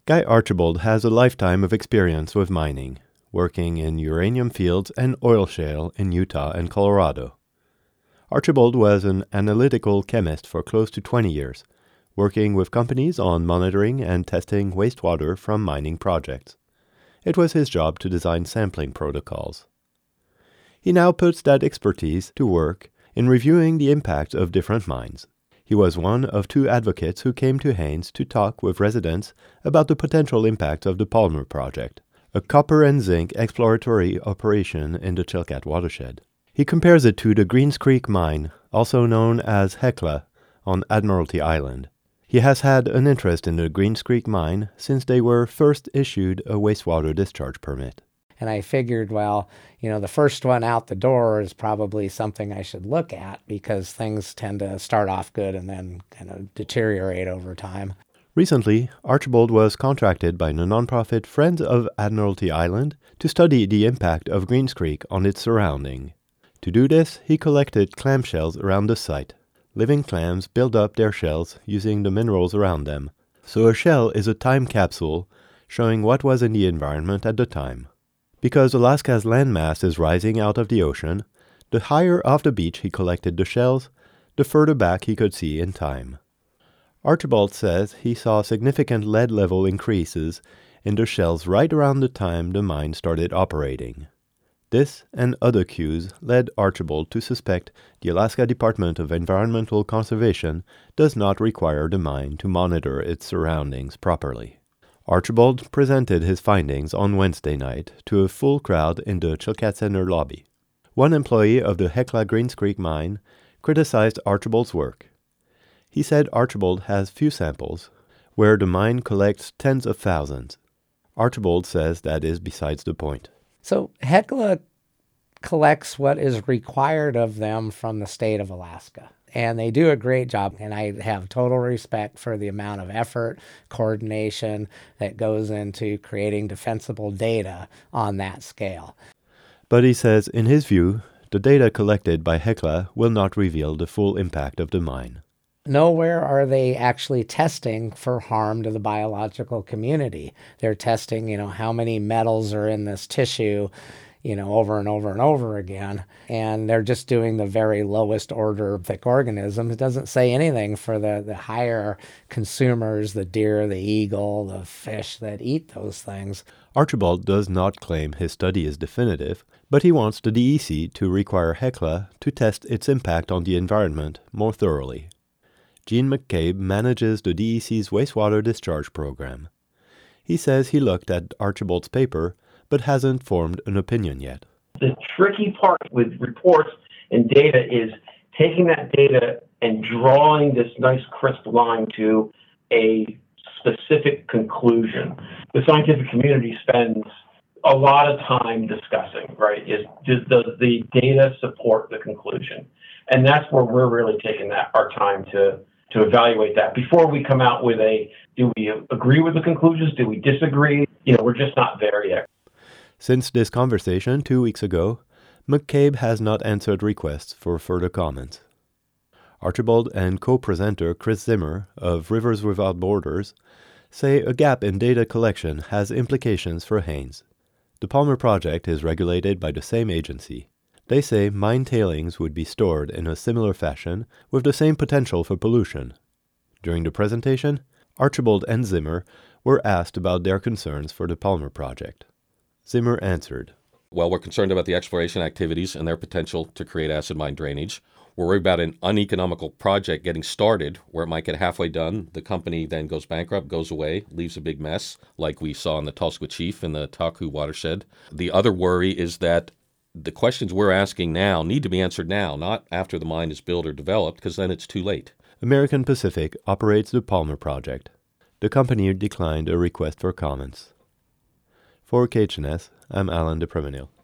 Guy Archibald has a lifetime of experience with mining, working in uranium fields and oil shale in Utah and Colorado. Archibald was an analytical chemist for close to 20 years, working with companies on monitoring and testing wastewater from mining projects. It was his job to design sampling protocols. He now puts that expertise to work in reviewing the impact of different mines. He was one of 2 advocates who came to Haines to talk with residents about the potential impact of the Palmer Project, a copper and zinc exploratory operation in the Chilkat watershed. He compares it to the Greens Creek mine, also known as Hecla, on Admiralty Island. He has had an interest in the Greens Creek mine since they were first issued a wastewater discharge permit. And I figured, well, the first one out the door is probably something I should look at because things tend to start off good and then kind of deteriorate over time. Recently, Archibald was contracted by the nonprofit Friends of Admiralty Island to study the impact of Greens Creek on its surrounding. To do this, he collected clamshells around the site. Living clams build up their shells using the minerals around them. So a shell is a time capsule showing what was in the environment at the time. Because Alaska's landmass is rising out of the ocean, the higher off the beach he collected the shells, the further back he could see in time. Archibald says he saw significant lead level increases in the shells right around the time the mine started operating. This and other cues led Archibald to suspect the Alaska Department of Environmental Conservation does not require the mine to monitor its surroundings properly. Archibald presented his findings on Wednesday night to a full crowd in the Chilkat Center lobby. One employee of the Hecla Greens Creek mine criticized Archibald's work. He said Archibald has few samples, where the mine collects tens of thousands. Archibald says that is besides the point. So Hecla collects what is required of them from the state of Alaska. And they do a great job, and I have total respect for the amount of effort, coordination that goes into creating defensible data on that scale. But he says, in his view, the data collected by Hecla will not reveal the full impact of the mine. Nowhere are they actually testing for harm to the biological community. They're testing, how many metals are in this tissue, over and over and over again. And they're just doing the very lowest order thick organisms. It doesn't say anything for the higher consumers, the deer, the eagle, the fish that eat those things. Archibald does not claim his study is definitive, but he wants the DEC to require Hecla to test its impact on the environment more thoroughly. Gene McCabe manages the DEC's wastewater discharge program. He says he looked at Archibald's paper, but hasn't formed an opinion yet. The tricky part with reports and data is taking that data and drawing this nice crisp line to a specific conclusion. The scientific community spends a lot of time discussing, right? Does the data support the conclusion? And that's where we're really taking our time to evaluate that. Before we come out with do we agree with the conclusions? Do we disagree? We're just not there yet. Since this conversation 2 weeks ago, McCabe has not answered requests for further comments. Archibald and co-presenter Chris Zimmer of Rivers Without Borders say a gap in data collection has implications for Haines. The Palmer Project is regulated by the same agency. They say mine tailings would be stored in a similar fashion with the same potential for pollution. During the presentation, Archibald and Zimmer were asked about their concerns for the Palmer Project. Zimmer answered, Well, we're concerned about the exploration activities and their potential to create acid mine drainage. We're worried about an uneconomical project getting started where it might get halfway done. The company then goes bankrupt, goes away, leaves a big mess, like we saw in the Tulsa Chief in the Taku watershed. The other worry is that the questions we're asking now need to be answered now, not after the mine is built or developed, because then it's too late. American Pacific operates the Palmer Project. The company declined a request for comments. For KHNS, I'm Alan DePremenil.